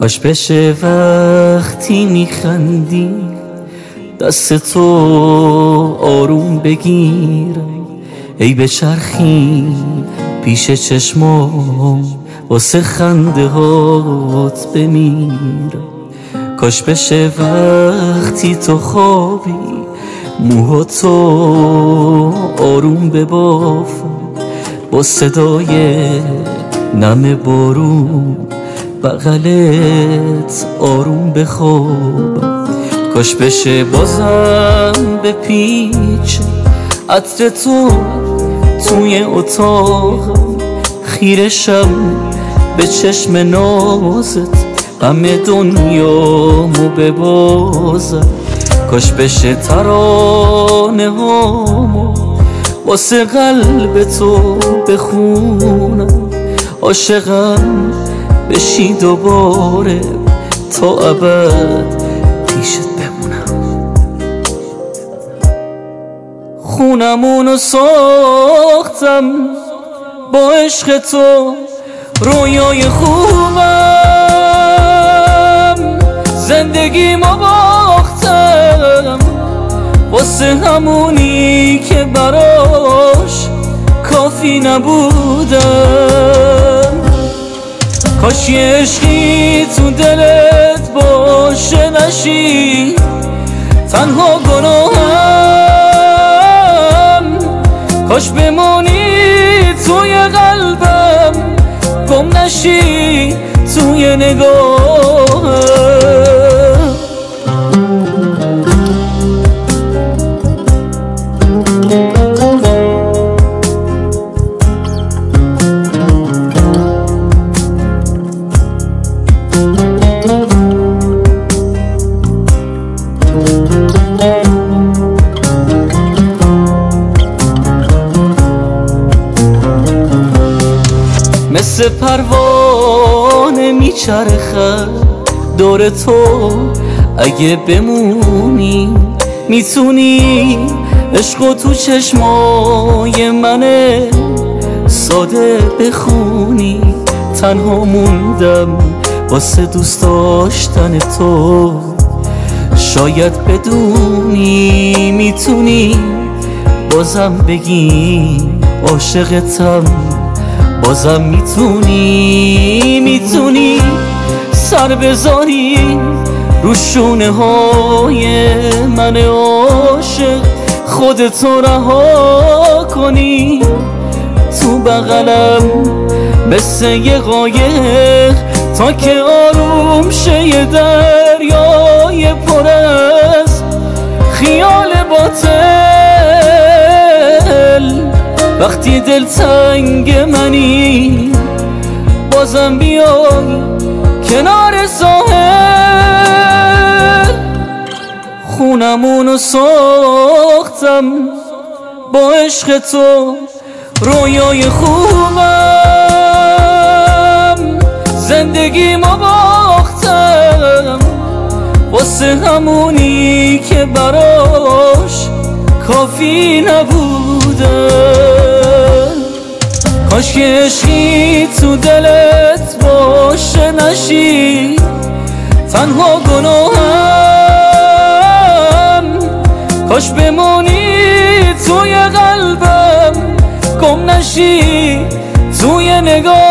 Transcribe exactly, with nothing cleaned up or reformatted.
کاش بشه وقتی میخندی دست تو آروم بگیرم، ای بچرخی پیش چشمام واسه خنده هات بمیرم. کاش بشه وقتی تو خوابی موهاتو آروم ببافم، با صدای نم بارون بغلت آروم بخوابم. کاش بشه بازم به پیچ عطر تو توی اتاقم، خیرشم به چشم نازت غم دنیامو ببازم. کاش بشه ترانه هامو واسه قلب تو بخونم، عاشقم بشی دوباره تا ابد پیشت بمونم. خونمونو ساختم با عشق تو، رویای خوبم زندگیمو باختم واسه همونی که براش کافی نبودم. کاش یه عشقی تو دلت باشه نشی تنها گناهم، کاش بمونی توی قلبم گم نشی توی نگاهم. مثل پروانه میچرخم دور تو، اگه بمونی میتونی عشقو تو چشمای من ساده بخونی. تنها موندم واسه دوست داشتن تو، شاید بدونی میتونی بازم بگی عاشقتم، بازم میتونی میتونی سر بذاری رو شونه های من عاشق، خودتو رها کنی تو بغلم مثل یه قایق تا که آروم شه یه دریای پر از خیال باطل. وقتی دلتنگ منی بازم بیای کنار ساحل. خونمونو ساختم با عشق تو، رویای خوبم زندگیمو باختم واسه همونی که براش کافی نبودم. کاش که عشقی تو دلت باشه نشی تنها گناهم، کاش بمونی توی قلبم گم نشی توی نگاه